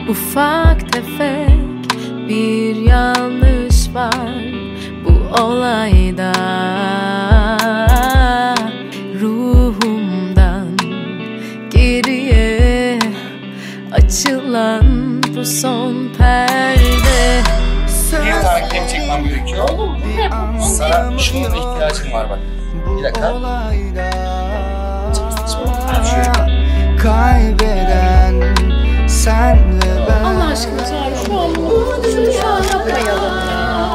Ufak tefek bir yanlış var bu olayda. Ruhumdan geriye açılan bu son perde. Bir tane klip çekmem gerekiyor. Sana şunun ihtiyacım var bak. Bir dakika. Kaybeden sen ve ben. Allah aşkına Çağrı, şu an bunu şu an yapmayalım ya.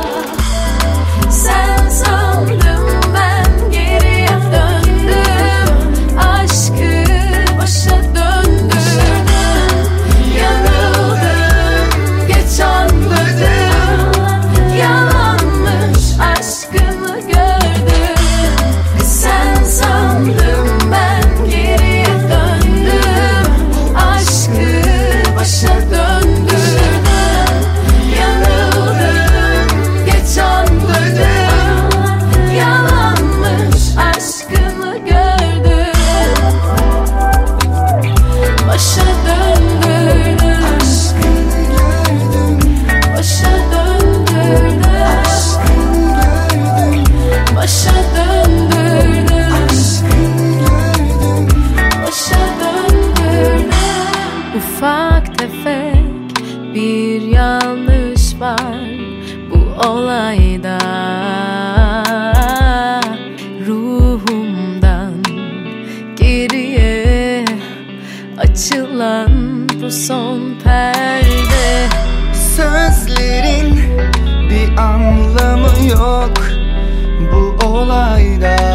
Sen sandım, ben geriye döndüm. Aşkı başa döndürdüm. Yanıldım, geç anladım. Yalanmış aşkımı gördüm. Sen sandım, ben geriye döndüm. Aşkı başa döndürdüm. Yanıldım, geç anladım. Yalanmış aşkımı gördüm. Başa döndürdüm. Başa döndürdüm. Başa döndürdüm. Başa döndürdüm. Ufak tefek bir yanlış var bu olayda. Ruhumdan geriye açılan bu son perde. Sözlerin bir anlamı yok bu olayda.